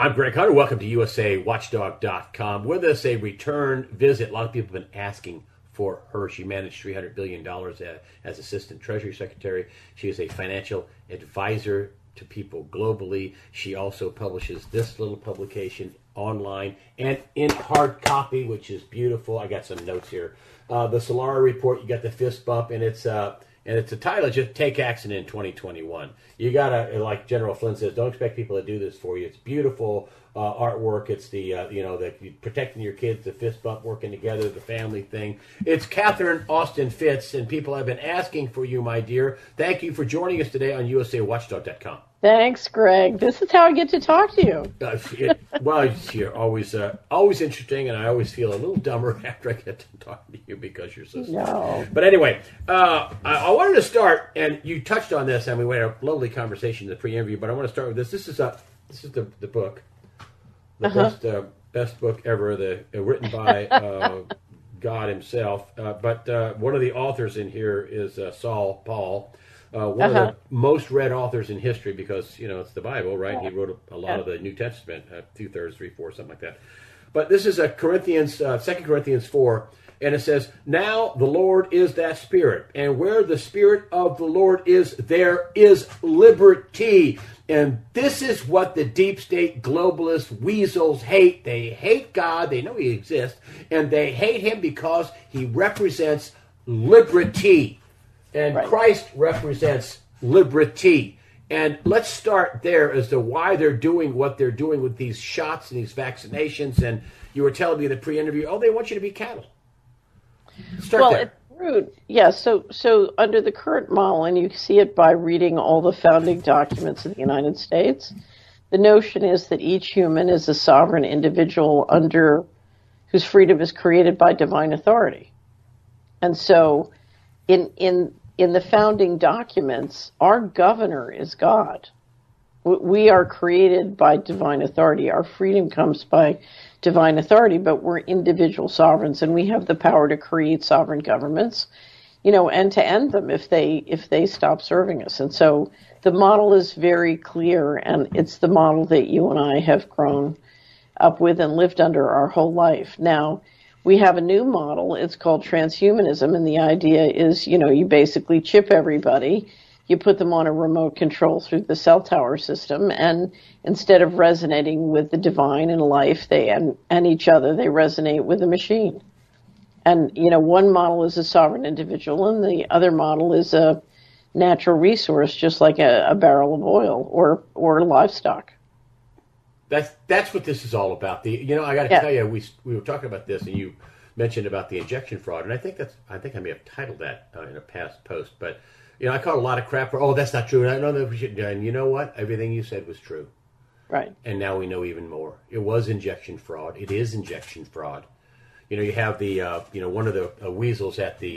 I'm Greg Hunter. Welcome to USAWatchdog.com. With us, a return visit. A lot of people have been asking for her. She managed $300 billion as Assistant Treasury Secretary. She is a financial advisor to people globally. She also publishes this little publication online and in hard copy, which is beautiful. I got some notes here. The Solara Report, you got the fist bump, and it's a title, just Take Action in 2021. You gotta, like General Flynn says, don't expect people to do this for you. It's beautiful artwork. It's the protecting your kids, the fist bump, working together, the family thing. It's Catherine Austin Fitts, and people have been asking for you, my dear. Thank you for joining us today on USAWatchdog.com. Thanks, Greg. This is how I get to talk to you. You're always interesting, and I always feel a little dumber after I get to talk to you because you're so smart. No. But anyway, I wanted to start, and you touched on this, and we had a lovely conversation in the pre-interview. But I want to start with this. This is the book, the best book ever, written by God himself. But one of the authors in here is Saul Paul. One of the most read authors in history because, it's the Bible, right? He wrote a lot of the New Testament, 2/3, 3/4, something like that. But this is 2 Corinthians 4, and it says, "Now the Lord is that Spirit, and where the Spirit of the Lord is, there is liberty." And this is what the deep state globalist weasels hate. They hate God. They know he exists, and they hate him because he represents liberty. And right. Christ represents liberty. And let's start there as to why they're doing what they're doing with these shots and these vaccinations. And you were telling me in the pre-interview, they want you to be cattle. Start there. It's rude. Yeah, so under the current model, and you see it by reading all the founding documents of the United States, the notion is that each human is a sovereign individual whose freedom is created by divine authority. And so in the founding documents, our governor is God. We are created by divine authority. Our freedom comes by divine authority, but we're individual sovereigns, and we have the power to create sovereign governments, and to end them if they stop serving us. And so the model is very clear, and it's the model that you and I have grown up with and lived under our whole life. Now, we have a new model. It's called transhumanism, and the idea is, you basically chip everybody, you put them on a remote control through the cell tower system, and instead of resonating with the divine and life and each other, they resonate with the machine. And, one model is a sovereign individual, and the other model is a natural resource, just like a barrel of oil or livestock. That's what this is all about. I got to tell you, we were talking about this, and you mentioned about the injection fraud, and I think I may have titled that in a past post. But I caught a lot of crap for, that's not true, and I know that we should. And you know what? Everything you said was true. Right. And now we know even more. It was injection fraud. It is injection fraud. You have the one of the weasels at the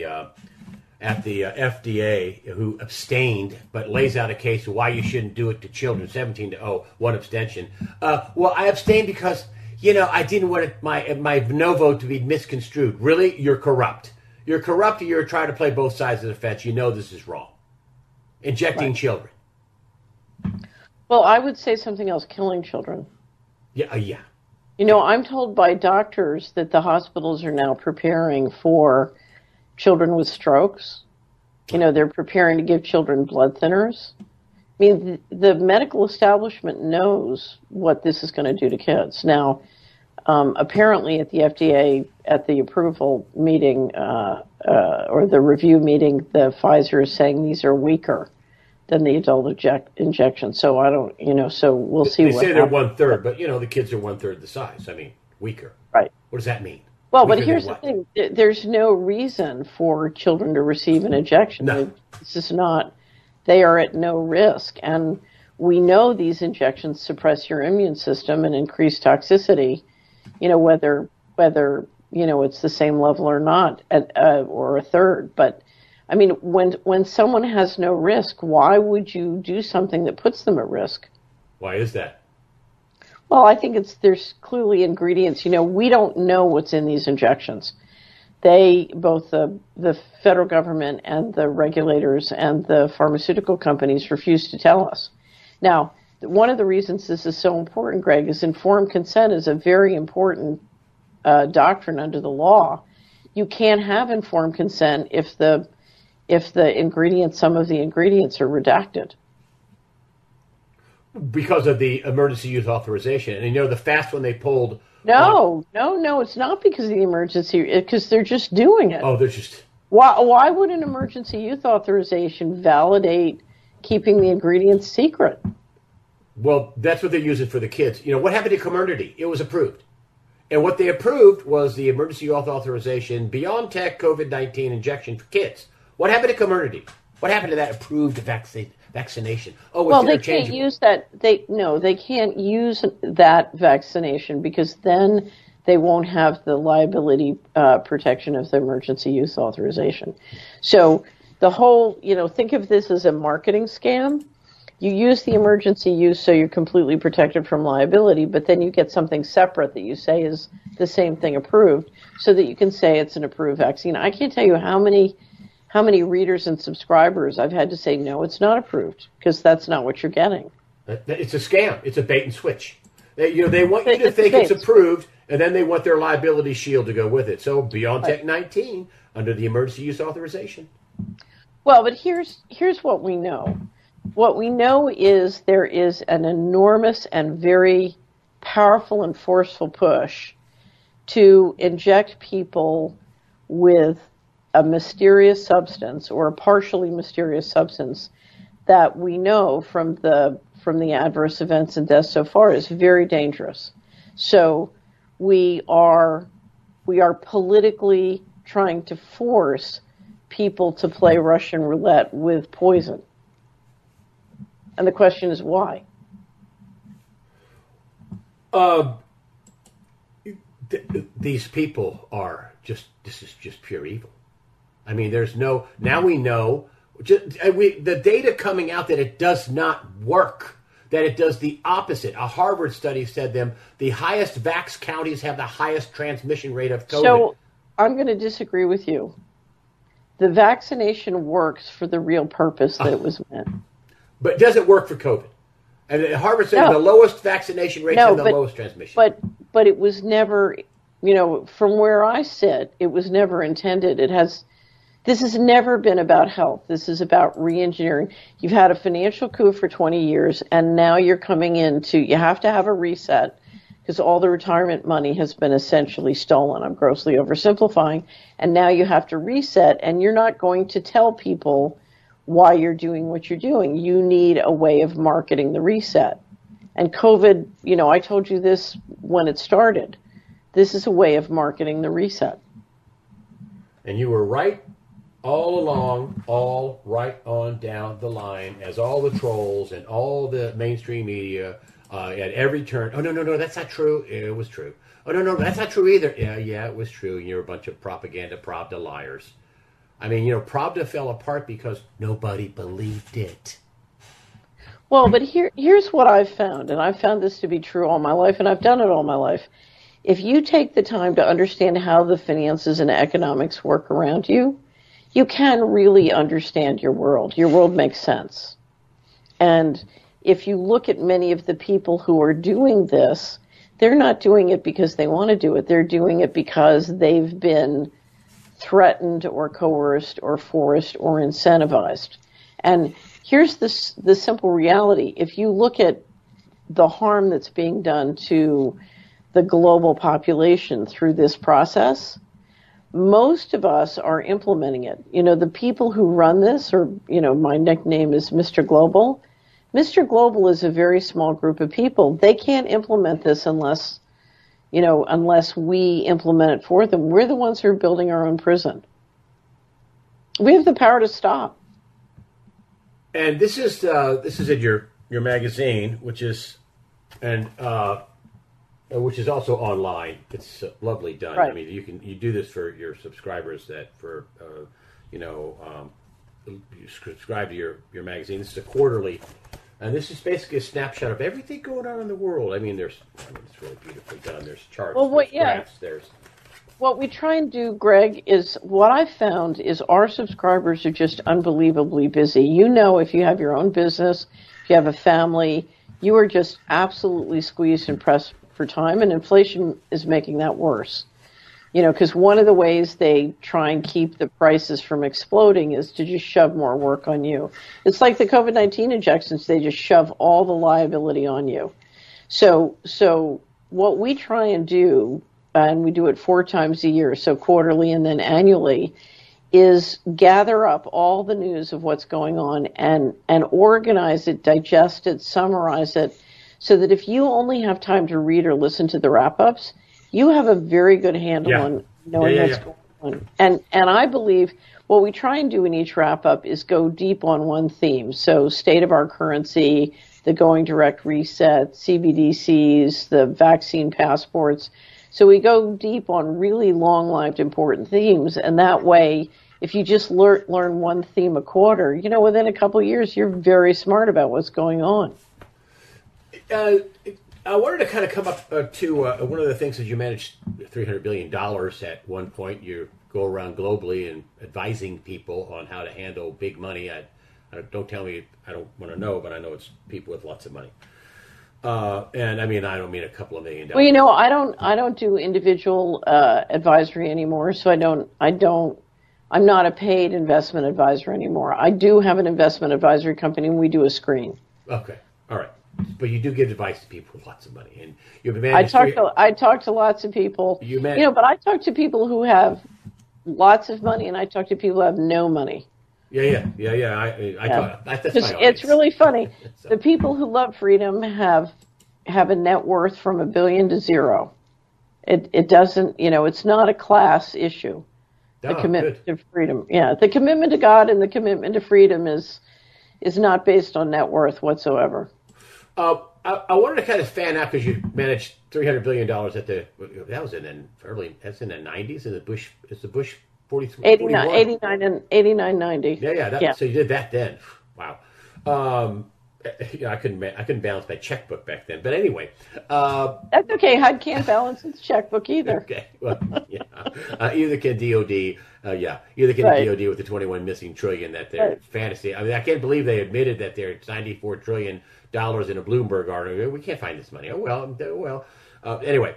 FDA who abstained, but lays out a case of why you shouldn't do it to children, 17-0, one abstention. Well, I abstained because, I didn't want my no vote to be misconstrued. Really? You're corrupt. You're corrupt, and you're trying to play both sides of the fence. You know this is wrong. Injecting children. Well, I would say something else, killing children. Yeah. I'm told by doctors that the hospitals are now preparing for children with strokes. They're preparing to give children blood thinners. I mean, the medical establishment knows what this is going to do to kids. Now, apparently at the FDA, at the approval meeting or the review meeting, the Pfizer is saying these are weaker than the adult injection. So I don't, so we'll see what happens. They say they're 1/3, but, the kids are 1/3 the size. I mean, weaker. Right. What does that mean? Well, but here's the thing. There's no reason for children to receive an injection. No. This is not, they are at no risk. And we know these injections suppress your immune system and increase toxicity, whether it's the same level or not, or a third. But, I mean, when someone has no risk, why would you do something that puts them at risk? Why is that? Well, I think there's clearly ingredients. We don't know what's in these injections. Both the federal government and the regulators and the pharmaceutical companies refuse to tell us. Now, one of the reasons this is so important, Greg, is informed consent is a very important doctrine under the law. You can't have informed consent if the ingredients, some of the ingredients are redacted. Because of the emergency use authorization. And the fast one they pulled. No, it's not because of the emergency, because they're just doing it. Oh, they're just. Why would an emergency use authorization validate keeping the ingredients secret? Well, that's what they're using for the kids. What happened to Comirnaty? It was approved. And what they approved was the emergency use authorization BioNTech COVID-19 injection for kids. What happened to Comirnaty? What happened to that approved vaccination? Oh, it's they can't use that. They can't use that vaccination because then they won't have the liability protection of the emergency use authorization. So the whole, think of this as a marketing scam. You use the emergency use so you're completely protected from liability, but then you get something separate that you say is the same thing approved so that you can say it's an approved vaccine. I can't tell you how many readers and subscribers I've had to say, no, it's not approved, because that's not what you're getting. It's a scam. It's a bait and switch. They want you to think it's approved, and then they want their liability shield to go with it. So BioNTech 19 under the emergency use authorization. Well, but here's what we know. What we know is there is an enormous and very powerful and forceful push to inject people with a mysterious substance or a partially mysterious substance that we know from the adverse events and deaths so far is very dangerous. So we are politically trying to force people to play Russian roulette with poison. And the question is why? These people are this is just pure evil. I mean, now we know, the data coming out that it does not work, that it does the opposite. A Harvard study said the highest vax counties have the highest transmission rate of COVID. So I'm going to disagree with you. The vaccination works for the real purpose that it was meant. But it doesn't work for COVID. And Harvard said the lowest vaccination rates and the lowest transmission. But it was never, from where I sit, it was never intended. This has never been about health. This is about re-engineering. You've had a financial coup for 20 years, and now you're coming you have to have a reset because all the retirement money has been essentially stolen. I'm grossly oversimplifying. And now you have to reset, and you're not going to tell people why you're doing what you're doing. You need a way of marketing the reset. And COVID, I told you this when it started. This is a way of marketing the reset. And you were right all along, all right on down the line, as all the trolls and all the mainstream media at every turn. Oh, no, that's not true. It was true. Oh, no, that's not true either. Yeah, it was true. And you're a bunch of propaganda, Pravda liars. I mean, Pravda fell apart because nobody believed it. Well, but here's what I've found, and I've found this to be true all my life, and I've done it all my life. If you take the time to understand how the finances and economics work around you, you can really understand your world. Your world makes sense. And if you look at many of the people who are doing this, they're not doing it because they want to do it. They're doing it because they've been threatened or coerced or forced or incentivized. And here's the simple reality. If you look at the harm that's being done to the global population through this process, most of us are implementing it. The people who run this, or, my nickname is Mr. Global. Mr. Global is a very small group of people. They can't implement this unless we implement it for them. We're the ones who are building our own prison. We have the power to stop. And this is in your magazine, which is also online. It's lovely done. Right. I mean, you do this for your subscribers you subscribe to your magazine. This is a quarterly. And this is basically a snapshot of everything going on in the world. I mean, it's really beautifully done. There's charts, there's graphs, What we try and do, Greg, is what I've found is our subscribers are just unbelievably busy. If you have your own business, if you have a family, you are just absolutely squeezed and pressed for time, and inflation is making that worse. Because one of the ways they try and keep the prices from exploding is to just shove more work on you. It's like the COVID-19 injections. They just shove all the liability on you. So what we try and do, and we do it 4 times a year, so quarterly and then annually, is gather up all the news of what's going on and organize it, digest it, summarize it, so that if you only have time to read or listen to the wrap-ups, you have a very good handle on knowing what's going on. And I believe what we try and do in each wrap-up is go deep on one theme. So state of our currency, the going direct reset, CBDCs, the vaccine passports. So we go deep on really long-lived important themes, and that way, if you just learn one theme a quarter, within a couple of years, you're very smart about what's going on. I wanted to kind of come up to one of the things that you managed $300 billion at one point. You go around globally and advising people on how to handle big money. Don't tell me, I don't want to know, but I know it's people with lots of money. And I don't mean a couple of $1 million. Well, I don't do individual advisory anymore, so I'm not a paid investment advisor anymore. I do have an investment advisory company, and we do a screen. Okay, all right. But you do give advice to people with lots of money, and you've I talk to lots of people. But I talk to people who have lots of money, and I talk to people who have no money. Yeah. That's it's really funny. So. The people who love freedom have a net worth from $1 billion to zero. It doesn't, it's not a class issue. The commitment to freedom, the commitment to God and the commitment to freedom is not based on net worth whatsoever. I wanted to kind of fan out because you managed $300 billion at that's in the 90s in the Bush. It's the Bush 43, 89, 90. Yeah. So you did that then. Wow. I couldn't balance my checkbook back then. But anyway, that's okay. HUD can't balance its checkbook either. Okay. Well, either can DOD. Either can DOD with the 21 missing trillion that they're fantasy. I can't believe they admitted that they're $94 trillion in a Bloomberg article. We can't find this money. Anyway,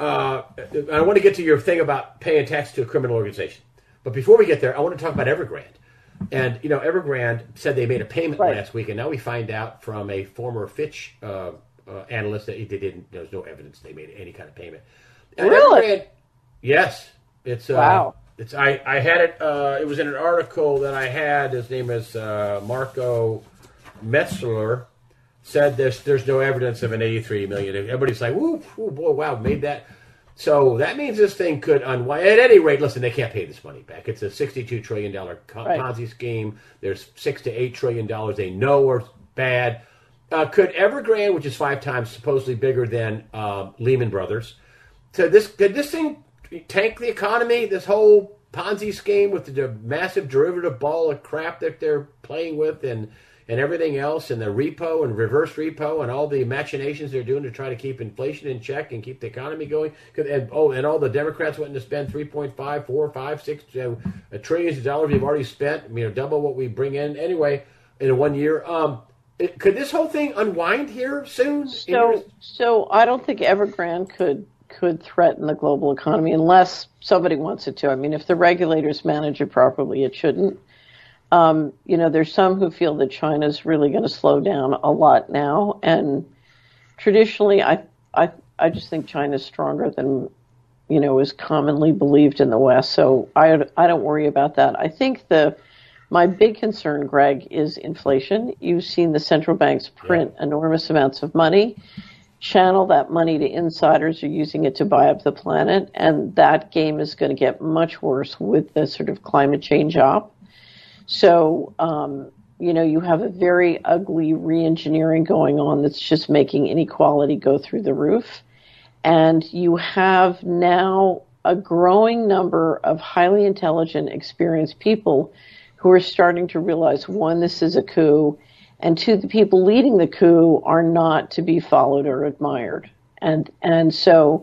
I want to get to your thing about paying tax to a criminal organization. But before we get there, I want to talk about Evergrande. And, Evergrande said they made a payment last week, and now we find out from a former Fitch analyst that there's no evidence they made any kind of payment. And really? Evergrande, yes. It's wow. I had it, it was in an article that I had. His name is Marco Metzler. Said there's no evidence of an $83 million. Everybody's like, whoa, boy, wow, made that. So that means this thing could unwind. At any rate, listen, they can't pay this money back. It's a $62 trillion Ponzi scheme. There's $6 to $8 trillion they know are bad. Could Evergrande, which is 5 times supposedly bigger than Lehman Brothers, could this thing tank the economy? This whole Ponzi scheme with the massive derivative ball of crap that they're playing with, and everything else, and the repo and reverse repo and all the machinations they're doing to try to keep inflation in check and keep the economy going. And all the Democrats wanting to spend 3.5, 4, 5, 6 trillions of dollars we've already spent, double what we bring in anyway in 1 year. Could this whole thing unwind here soon? So I don't think Evergrande could threaten the global economy unless somebody wants it to. If the regulators manage it properly, it shouldn't. There's some who feel that China's really going to slow down a lot now, and traditionally, I just think China's stronger than is commonly believed in the West. So I don't worry about that. I think my big concern, Greg, is inflation. You've seen the central banks print enormous amounts of money, channel that money to insiders who are using it to buy up the planet, and that game is going to get much worse with the sort of climate change op. So, you have a very ugly re-engineering going on that's just making inequality go through the roof. And you have now a growing number of highly intelligent, experienced people who are starting to realize, one, this is a coup, and two, the people leading the coup are not to be followed or admired. And so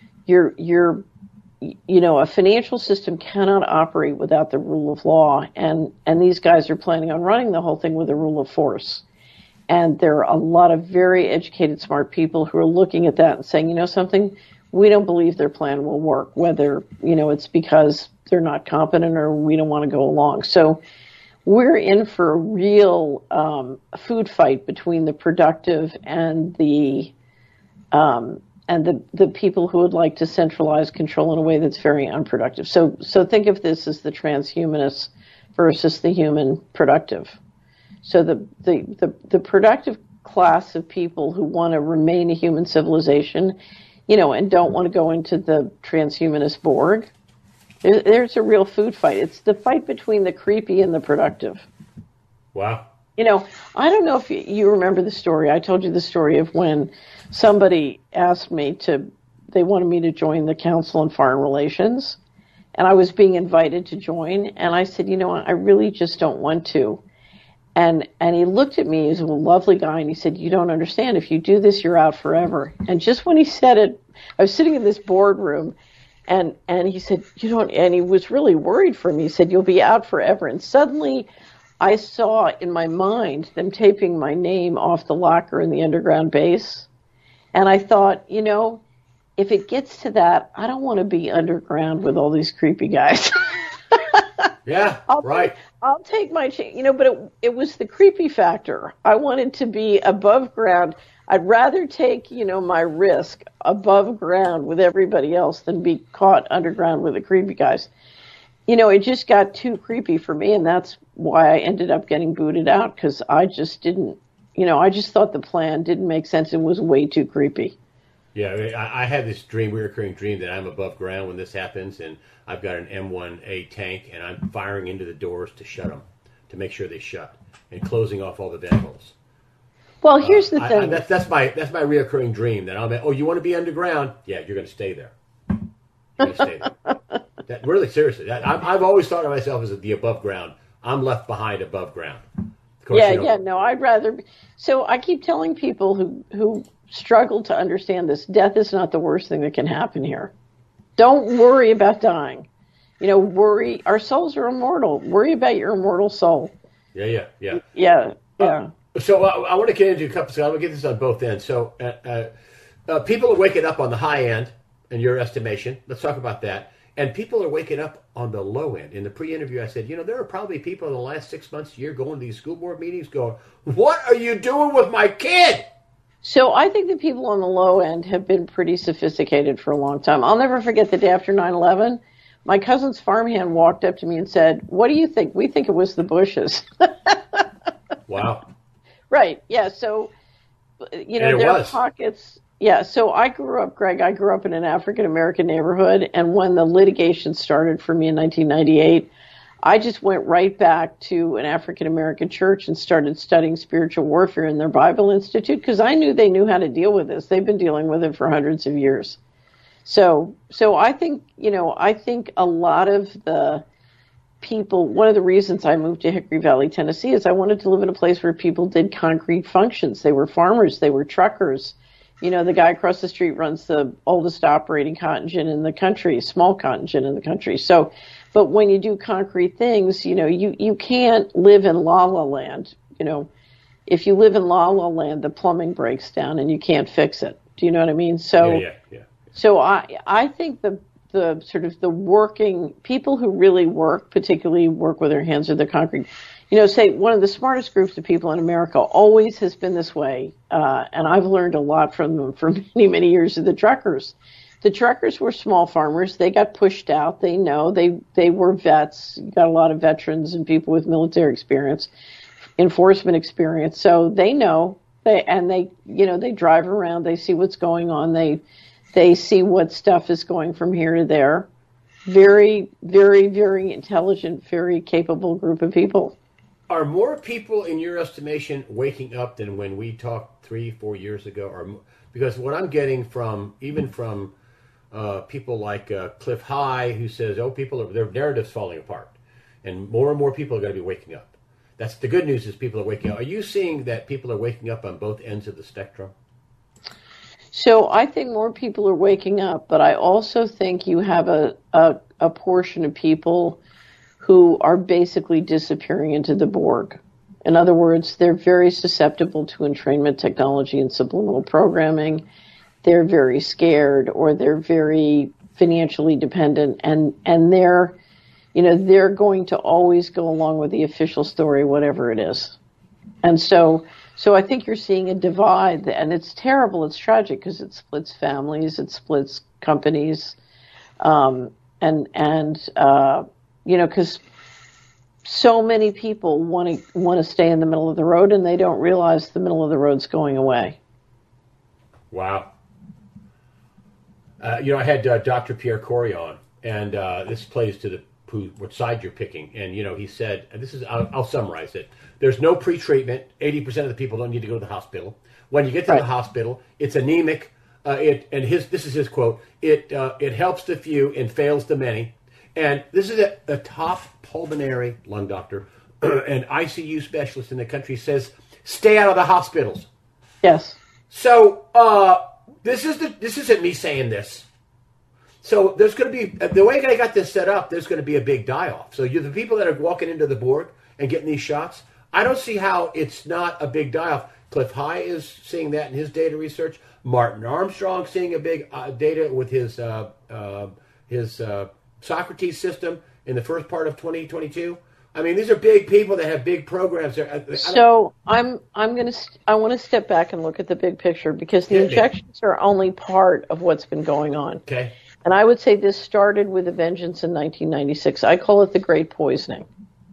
a financial system cannot operate without the rule of law, and these guys are planning on running the whole thing with the rule of force. And there are a lot of very educated, smart people who are looking at that and saying, you know something, we don't believe their plan will work, whether, it's because they're not competent or we don't want to go along. So we're in for a real food fight between the productive and the people who would like to centralize control in a way that's very unproductive. So think of this as the transhumanists versus the human productive. So the productive class of people who want to remain a human civilization, and don't want to go into the transhumanist Borg, there's a real food fight. It's the fight between the creepy and the productive. Wow. I don't know if you remember the story. I told you the story of when somebody asked me they wanted me to join the Council on Foreign Relations, and I was being invited to join, and I said, I really just don't want to. And he looked at me, he's a lovely guy, and he said, you don't understand. If you do this, you're out forever. And just when he said it, I was sitting in this boardroom, and he said, and he was really worried for me. He said, you'll be out forever. And suddenly I saw in my mind them taping my name off the locker in the underground base. And I thought, if it gets to that, I don't want to be underground with all these creepy guys. Yeah, right. I'll take my chance, but it was the creepy factor. I wanted to be above ground. I'd rather take, my risk above ground with everybody else than be caught underground with the creepy guys. It just got too creepy for me, and that's why I ended up getting booted out, because I just didn't, I just thought the plan didn't make sense. It was way too creepy. Yeah, I had this recurring dream that I'm above ground when this happens, and I've got an M1A tank, and I'm firing into the doors to shut them, to make sure they shut, and closing off all the vent holes. Well, here's the thing. That's my reoccurring dream. That you want to be underground? Yeah, you're going to stay there. You're going to stay there. That, really, seriously. I've always thought of myself as the above ground. I'm left behind above ground. Of course, no, I'd rather. So I keep telling people who struggle to understand this, death is not the worst thing that can happen here. Don't worry about dying. Worry. Our souls are immortal. Worry about your immortal soul. Yeah. So I want to get into a couple. So I'm going to get this on both ends. So people are waking up on the high end, in your estimation. Let's talk about that. And people are waking up on the low end. In the pre-interview, I said, there are probably people in the last 6 months, year, going to these school board meetings going, what are you doing with my kid? So I think the people on the low end have been pretty sophisticated for a long time. I'll never forget the day after 9/11. My cousin's farmhand walked up to me and said, what do you think? We think it was the Bushes. Wow. Right. Yeah. So, there are pockets. Yeah. So I grew up in an African-American neighborhood. And when the litigation started for me in 1998, I just went right back to an African-American church and started studying spiritual warfare in their Bible Institute, because I knew they knew how to deal with this. They've been dealing with it for hundreds of years. So I think a lot of the people, one of the reasons I moved to Hickory Valley, Tennessee, is I wanted to live in a place where people did concrete functions. They were farmers. They were truckers. The guy across the street runs the oldest operating cotton gin in the country, small cotton gin in the country. So, but when you do concrete things, you can't live in La La Land. If you live in La La Land, the plumbing breaks down and you can't fix it. Do you know what I mean? So, yeah. So I think the sort of the working people who really work, particularly work with their hands or their concrete, say one of the smartest groups of people in America always has been this way. And I've learned a lot from them for many, many years, of the truckers. The truckers were small farmers. They got pushed out. They were vets. You got a lot of veterans and people with military experience, enforcement experience. So they know they drive around. They see what's going on. They see what stuff is going from here to there. Very, very, very intelligent, very capable group of people. Are more people, in your estimation, waking up than when we talked 3-4 years ago? Because what I'm getting from people like Cliff High, who says, their narrative's falling apart, and more people are going to be waking up. That's the good news, is people are waking up. Are you seeing that people are waking up on both ends of the spectrum? So I think more people are waking up, but I also think you have a portion of people who are basically disappearing into the Borg. In other words, they're very susceptible to entrainment technology and subliminal programming. They're very scared, or they're very financially dependent, and they're, they're going to always go along with the official story, whatever it is. And so I think you're seeing a divide, and it's terrible. It's tragic because it splits families, it splits companies, because so many people want to stay in the middle of the road, and they don't realize the middle of the road's going away. Wow. I had Dr. Pierre Corey on, and this plays to what side you're picking. And, he said, and I'll summarize it. There's no pre-treatment. 80% of the people don't need to go to the hospital. When you get to the hospital, it's anemic. This is his quote. It helps the few and fails the many. And this is a top pulmonary lung doctor and ICU specialist in the country says, stay out of the hospitals. Yes. So this isn't me saying this. So there's going to be, the way I got this set up, there's going to be a big die-off. So the people that are walking into the board and getting these shots, I don't see how it's not a big die-off. Cliff High is seeing that in his data research. Martin Armstrong seeing a big data with his Socrates system in the first part of 2022. I mean, these are big people that have big programs. So I want to step back and look at the big picture, because the injections are only part of what's been going on. Okay. And I would say this started with a vengeance in 1996. I call it the Great Poisoning.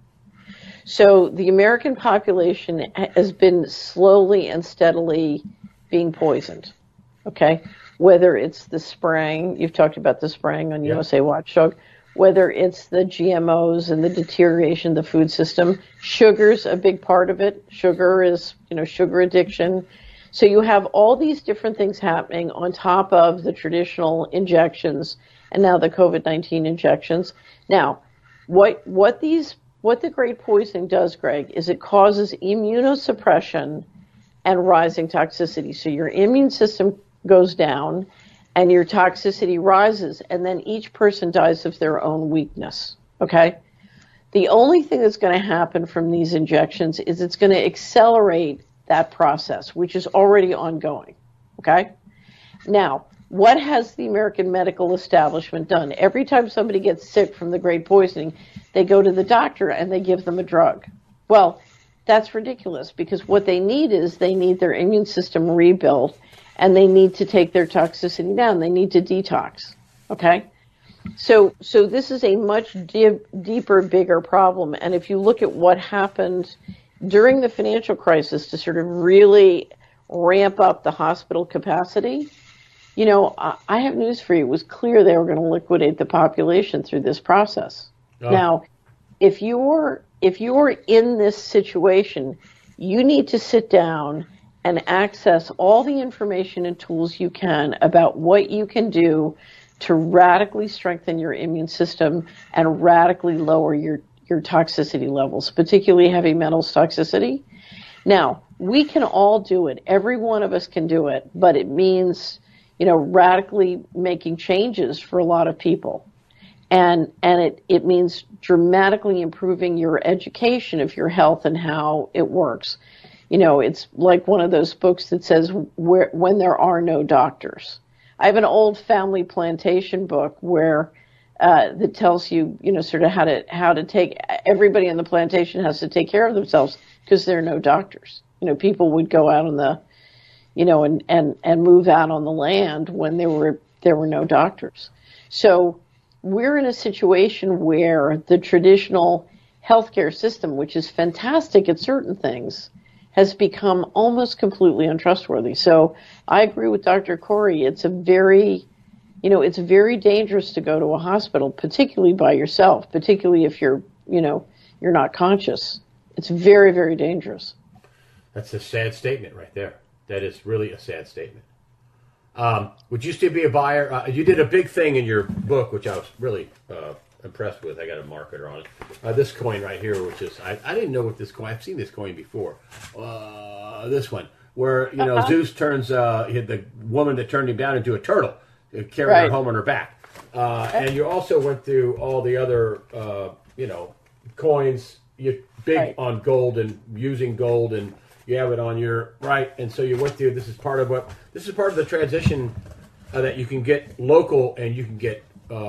So the American population has been slowly and steadily being poisoned. Okay. Whether it's the spraying, you've talked about the spraying on USA Watchdog, whether it's the GMOs and the deterioration of the food system. Sugar's a big part of it. Sugar is, sugar addiction. So you have all these different things happening on top of the traditional injections and now the COVID-19 injections. Now, what the Great Poisoning does, Greg, is it causes immunosuppression and rising toxicity. So your immune system goes down and your toxicity rises, and then each person dies of their own weakness. Okay? The only thing that's going to happen from these injections is it's going to accelerate that process, which is already ongoing. Okay? Now, what has the American medical establishment done? Every time somebody gets sick from the Great Poisoning, they go to the doctor and they give them a drug. Well, that's ridiculous, because what they need is they need their immune system rebuilt, and they need to take their toxicity down. They need to detox. Okay? So this is a much deeper, bigger problem. And if you look at what happened during the financial crisis to sort of really ramp up the hospital capacity, I have news for you. It was clear they were going to liquidate the population through this process. Oh. Now, if you're in this situation, you need to sit down and access all the information and tools you can about what you can do to radically strengthen your immune system and radically lower your toxicity levels, particularly heavy metals toxicity. Now, we can all do it. Every one of us can do it, but it means, radically making changes for a lot of people. And it means dramatically improving your education of your health and how it works. It's like one of those books that says when there are no doctors. I have an old family plantation book where that tells you, sort of how to take, everybody on the plantation has to take care of themselves because there are no doctors. People would go out on the, and move out on the land when there were no doctors. So we're in a situation where the traditional healthcare system, which is fantastic at certain things, has become almost completely untrustworthy. So I agree with Dr. Corey. It's very dangerous to go to a hospital, particularly by yourself, particularly if you're not conscious. It's very, very dangerous. That's a sad statement right there. That is really a sad statement. Would you still be a buyer? You did a big thing in your book, which I was really impressed with. I got a marketer on it. This coin right here, which is, I didn't know what this coin, I've seen this coin before. This one, where, Zeus turns the woman that turned him down into a turtle, carrying her home on her back. And you also went through all the other, coins, you're big Right. on gold and using gold, and you have it on your right, and so you went through. This is part of the transition that you can get local and you can get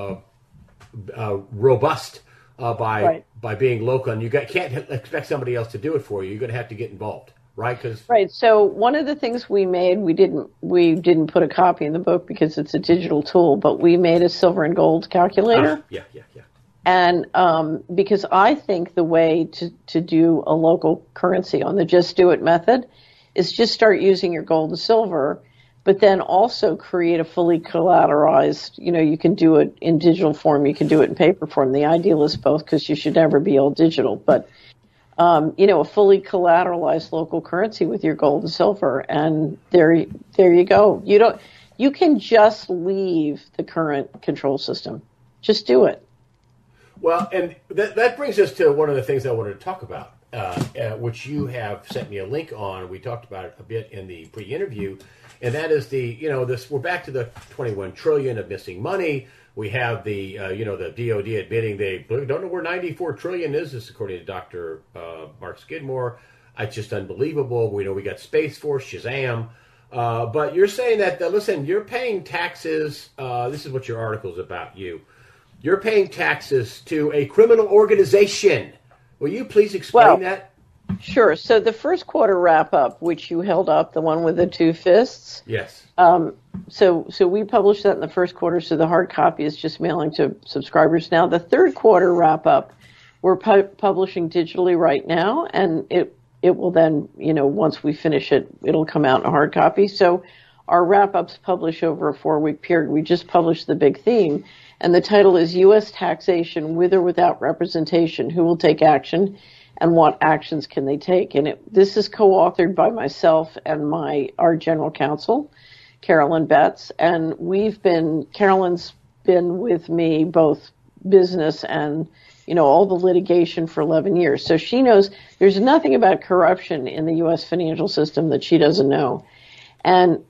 robust by being local, and can't expect somebody else to do it for you. You're going to have to get involved, right? Right. So one of the things we made, we didn't put a copy in the book because it's a digital tool, but we made a silver and gold calculator. Yeah. And because I think the way to do a local currency on the Just Do It method is just start using your gold and silver, but then also create a fully collateralized, you can do it in digital form, you can do it in paper form. The ideal is both, because you should never be all digital, but a fully collateralized local currency with your gold and silver, and there you go. You can just leave the current control system. Just do it. Well, and that brings us to one of the things I wanted to talk about, which you have sent me a link on. We talked about it a bit in the pre-interview, and that is we're back to the 21 trillion of missing money. We have the DOD admitting they don't know where 94 trillion is. This, according to Dr. Mark Skidmore. It's just unbelievable. We know we got Space Force, Shazam. But you're saying that, listen, you're paying taxes. This is what your article is about you. You're paying taxes to a criminal organization. Will you please explain that? Sure. So the first quarter wrap-up, which you held up, the one with the two fists. Yes. So we published that in the first quarter, so the hard copy is just mailing to subscribers now. The third quarter wrap-up, we're publishing digitally right now, and it will then, once we finish it, it'll come out in a hard copy. So our wrap-ups publish over a 4-week period. We just published the big theme, and the title is U.S. Taxation with or Without Representation, Who Will Take Action, and What Actions Can They Take? And this is co-authored by myself and our general counsel, Carolyn Betts, and Carolyn's been with me both business and, all the litigation for 11 years. So she knows there's nothing about corruption in the U.S. financial system that she doesn't know. And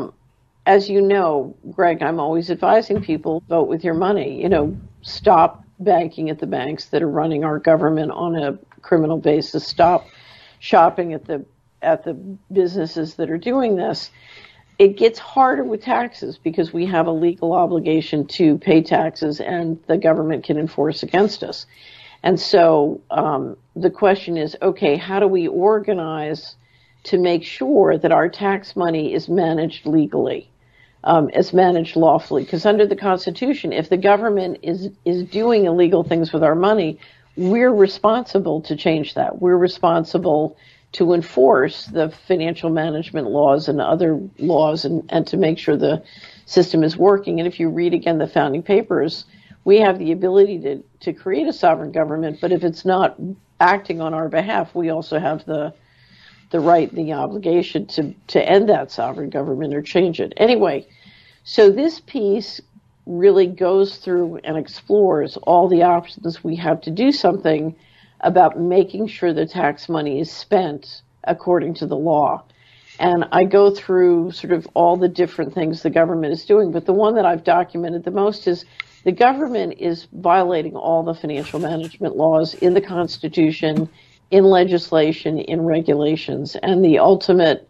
as you know, Greg, I'm always advising people, vote with your money. Stop banking at the banks that are running our government on a criminal basis. Stop shopping at the businesses that are doing this. It gets harder with taxes because we have a legal obligation to pay taxes, and the government can enforce against us. And so the question is, okay, how do we organize to make sure that our tax money is managed legally, is managed lawfully? Because under the Constitution, if the government is doing illegal things with our money, we're responsible to change that. We're responsible to enforce the financial management laws and other laws and to make sure the system is working. And if you read again the founding papers, we have the ability to create a sovereign government, but if it's not acting on our behalf, we also have the right and the obligation to end that sovereign government or change it. Anyway, so this piece really goes through and explores all the options we have to do something about making sure the tax money is spent according to the law. And I go through sort of all the different things the government is doing, but the one that I've documented the most is the government is violating all the financial management laws in the Constitution, in legislation, in regulations. And the ultimate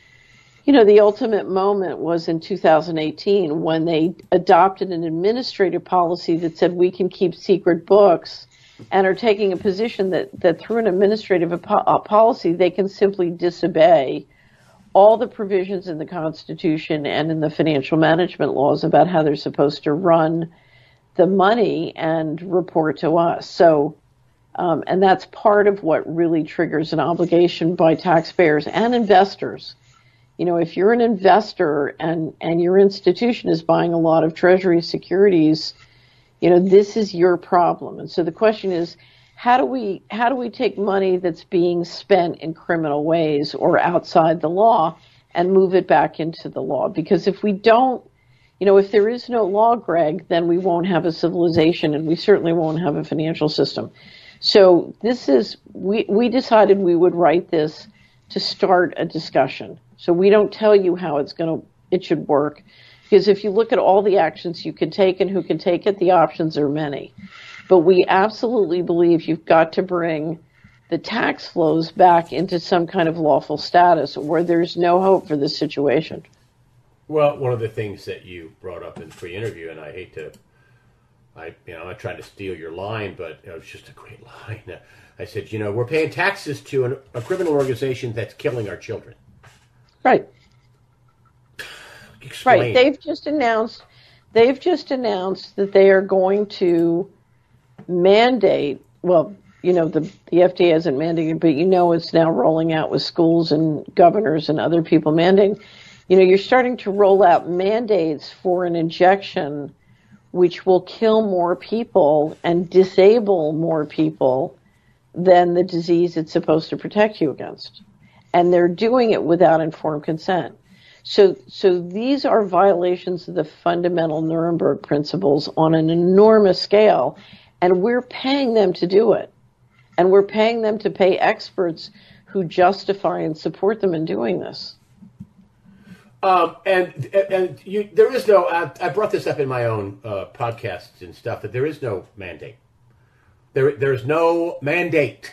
moment was in 2018 when they adopted an administrative policy that said we can keep secret books, and are taking a position that through an administrative policy, they can simply disobey all the provisions in the Constitution and in the financial management laws about how they're supposed to run the money and report to us. So, and that's part of what really triggers an obligation by taxpayers and investors. If you're an investor and your institution is buying a lot of Treasury securities, this is your problem. And so the question is, how do we take money that's being spent in criminal ways or outside the law and move it back into the law? Because if we don't, if there is no law, Greg, then we won't have a civilization, and we certainly won't have a financial system. So we decided we would write this to start a discussion. So we don't tell you how it should work. Because if you look at all the actions you can take and who can take it, the options are many. But we absolutely believe you've got to bring the tax flows back into some kind of lawful status where there's no hope for this situation. Well, one of the things that you brought up in the pre-interview, and I hate to, I tried to steal your line, but it was just a great line. I said, we're paying taxes to a criminal organization that's killing our children. Right. Explain. Right. They've just announced that they are going to mandate. Well, the FDA hasn't mandated, but it's now rolling out with schools and governors and other people mandating. You're starting to roll out mandates for an injection which will kill more people and disable more people than the disease it's supposed to protect you against. And they're doing it without informed consent. So these are violations of the fundamental Nuremberg principles on an enormous scale, and we're paying them to do it. And we're paying them to pay experts who justify and support them in doing this. There is no. I brought this up in my own podcasts and stuff that there is no mandate. There's no mandate.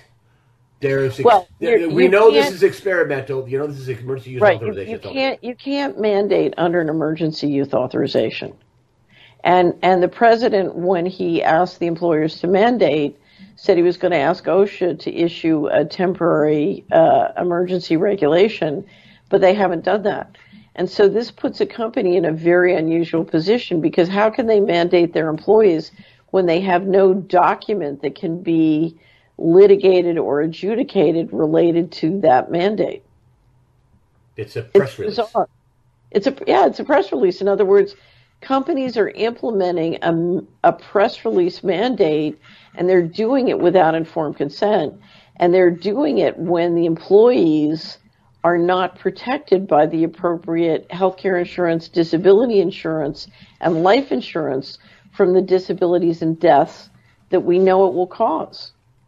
We know this is experimental. This is emergency use authorization. You can't mandate under an emergency use authorization. And the president, when he asked the employers to mandate, said he was going to ask OSHA to issue a temporary emergency regulation, but they haven't done that. And so this puts a company in a very unusual position, because how can they mandate their employees when they have no document that can be litigated or adjudicated related to that mandate? It's a press release. Bizarre. It's a press release. In other words, companies are implementing a press release mandate, and they're doing it without informed consent, and they're doing it when the employees are not protected by the appropriate healthcare insurance, disability insurance, and life insurance from the disabilities and deaths that we know it will cause.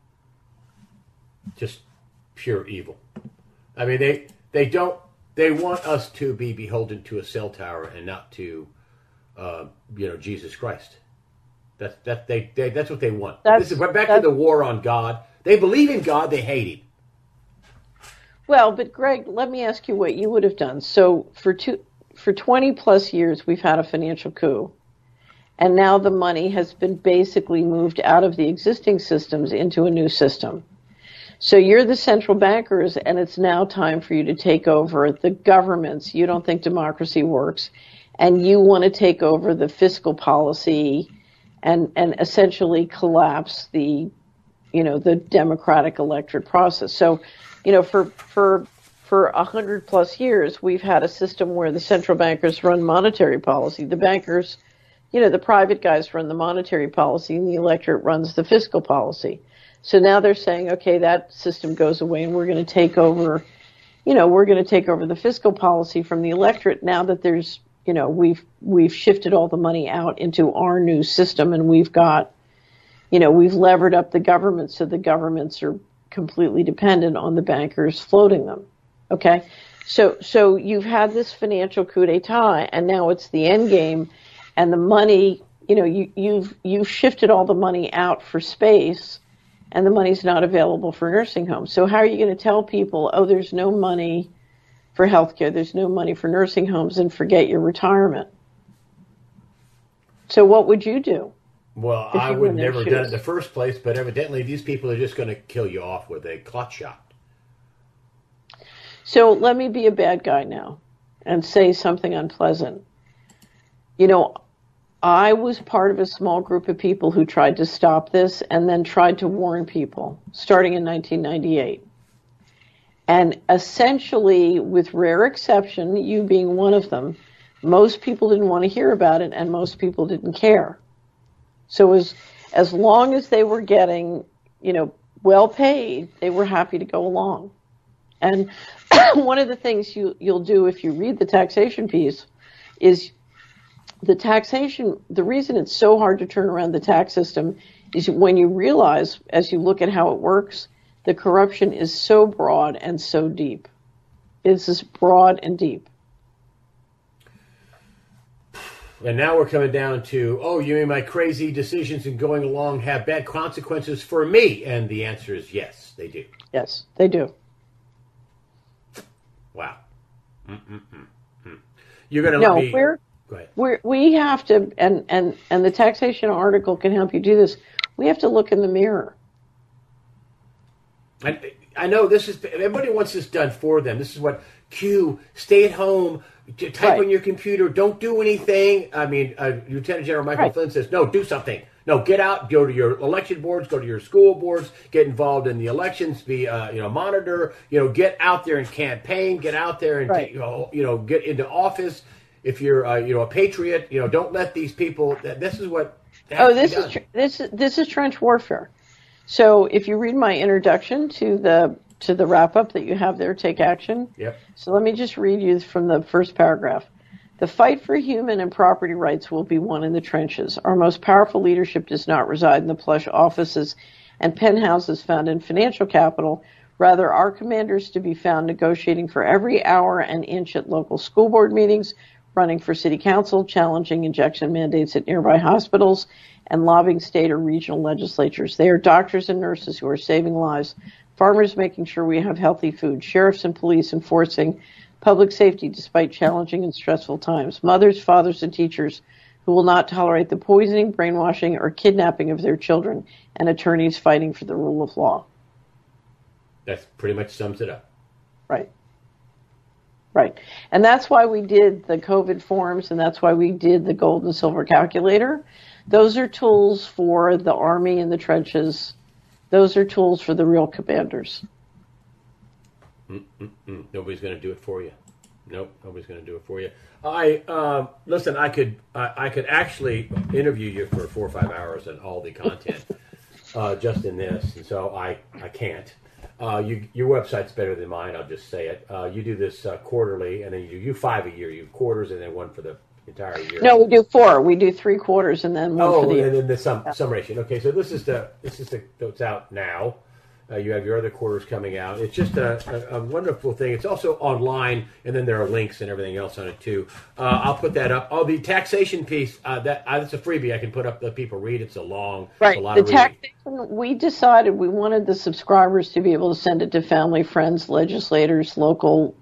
Just pure evil. I mean, they want us to be beholden to a cell tower and not to, Jesus Christ. That's what they want. This is back to the war on God. They believe in God. They hate Him. Well, but Greg, let me ask you what you would have done. So for 20 plus years, we've had a financial coup, and now the money has been basically moved out of the existing systems into a new system. So you're the central bankers, and it's now time for you to take over the governments. You don't think democracy works, and you want to take over the fiscal policy and essentially collapse the democratic electorate process. So, for 100 plus years, we've had a system where the central bankers run monetary policy. The bankers, the private guys run the monetary policy, and the electorate runs the fiscal policy. So now they're saying, okay, that system goes away, and we're going to take over, the fiscal policy from the electorate now that there's, we've shifted all the money out into our new system, and we've got, we've levered up the government so the governments are completely dependent on the bankers floating them. Okay? So you've had this financial coup d'etat, and now it's the end game, and the money, you've shifted all the money out for space, and the money's not available for nursing homes. So how are you going to tell people, oh, there's no money for healthcare, there's no money for nursing homes, and forget your retirement? So what would you do? Well, I would never have done it in the first place, but evidently these people are just going to kill you off with a clot shot. So let me be a bad guy now and say something unpleasant. I was part of a small group of people who tried to stop this and then tried to warn people, starting in 1998. And essentially, with rare exception, you being one of them, most people didn't want to hear about it, and most people didn't care. So as long as they were getting, well paid, they were happy to go along. And one of the things you'll do if you read the taxation piece is the reason it's so hard to turn around the tax system is when you realize, as you look at how it works, the corruption is so broad and so deep. It's as broad and deep. And now we're coming down to, you mean my crazy decisions and going along have bad consequences for me? And the answer is yes. they do. Yes, they do. Wow. You're going to let me... Go ahead. We have to, and the taxation article can help you do this. We have to look in the mirror. I know this is, everybody wants this done for them. This is what stay at home, type on your computer, don't do anything. I mean, Lieutenant General Michael Flynn says, no, do something. No, get out, go to your election boards, go to your school boards, get involved in the elections, be monitor, get out there and campaign, get out there and get into office. If you're a patriot, don't let these people. This is what. This is trench warfare. So if you read my introduction to the wrap up that you have there, Take Action. Yep. So let me just read you from the first paragraph. The fight for human and property rights will be won in the trenches. Our most powerful leadership does not reside in the plush offices and penthouses found in financial capital. Rather, our commanders to be found negotiating for every hour and inch at local school board meetings, running for city council, challenging injection mandates at nearby hospitals, and lobbying state or regional legislatures. They are doctors and nurses who are saving lives, farmers making sure we have healthy food, sheriffs and police enforcing public safety despite challenging and stressful times, mothers, fathers, and teachers who will not tolerate the poisoning, brainwashing, or kidnapping of their children, and attorneys fighting for the rule of law. That pretty much sums it up. Right. And that's why we did the COVID forms, and that's why we did the gold and silver calculator. Those are tools for the Army in the trenches. Those are tools for the real commanders. Nobody's going to do it for you. Nope, nobody's going to do it for you. Listen. I could actually interview you for 4 or 5 hours and all the content just in this, and so I can't. Your website's better than mine. I'll just say it. You do this quarterly, and then you 5 a year. You have quarters, and then one for the entire year. No, we do 4. We do 3 quarters, and then one for the year. And then the summation. Okay, so this is what's out now. You have your other quarters coming out. It's just a wonderful thing. It's also online, and then there are links and everything else on it too. I'll put that up. Oh, the taxation piece, that's a freebie I can put up that people read. It's a lot of taxation, we decided we wanted the subscribers to be able to send it to family, friends, legislators, local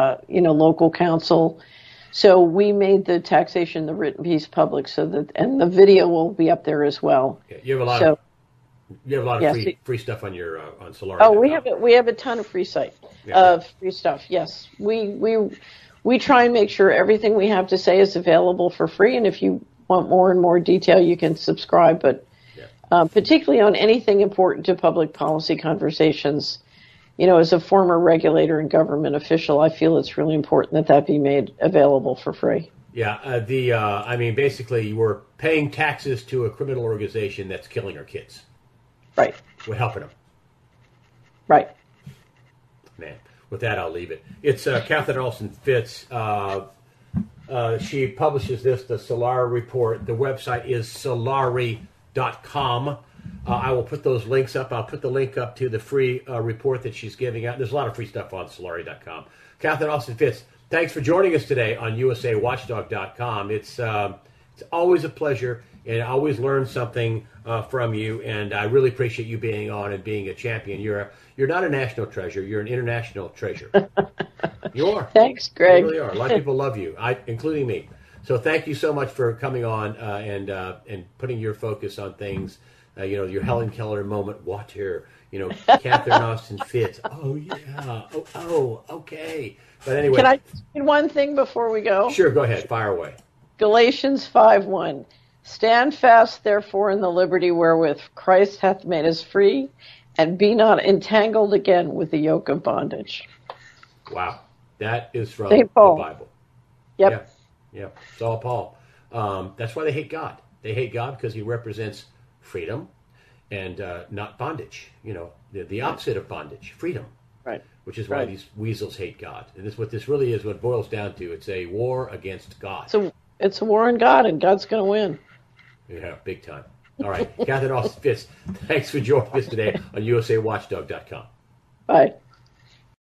council. So we made the taxation, the written piece, public, and the video will be up there as well. Okay. You have a lot of free stuff on your on Solari. Oh, we have a ton of free free stuff. Yes, we try and make sure everything we have to say is available for free. And if you want more and more detail, you can subscribe. But particularly on anything important to public policy conversations, as a former regulator and government official, I feel it's really important that be made available for free. Yeah, basically, we're paying taxes to a criminal organization that's killing our kids. Right. We're helping them. Right. Man, with that, I'll leave it. It's Catherine Olson Fitts. She publishes the Solari Report. The website is solari.com. I will put those links up. I'll put the link up to the free report that she's giving out. There's a lot of free stuff on solari.com. Catherine Olson Fitts, thanks for joining us today on usawatchdog.com. It's always a pleasure, and I always learn something from you, and I really appreciate you being on and being a champion. You're not a national treasure. You're an international treasure. You are. Thanks, Greg. You really are. A lot of people love you, including me. So thank you so much for coming on and putting your focus on things. Your Helen Keller moment. Water. Catherine Austin Fitts. Oh yeah. Oh, okay. But anyway, can I say one thing before we go? Sure. Go ahead. Fire away. Galatians 5:1. Stand fast, therefore, in the liberty wherewith Christ hath made us free, and be not entangled again with the yoke of bondage. Wow. That is from the Bible. Yep. Yeah. It's all Paul. That's why they hate God. They hate God because he represents freedom and not bondage. The opposite of bondage, freedom. Right. Which is why these weasels hate God. And what this really is, what it boils down to, it's a war against God. It's a war on God, and God's going to win. Yeah, big time. All right. Catherine Austin Fitts, thanks for joining us today on usawatchdog.com. Bye.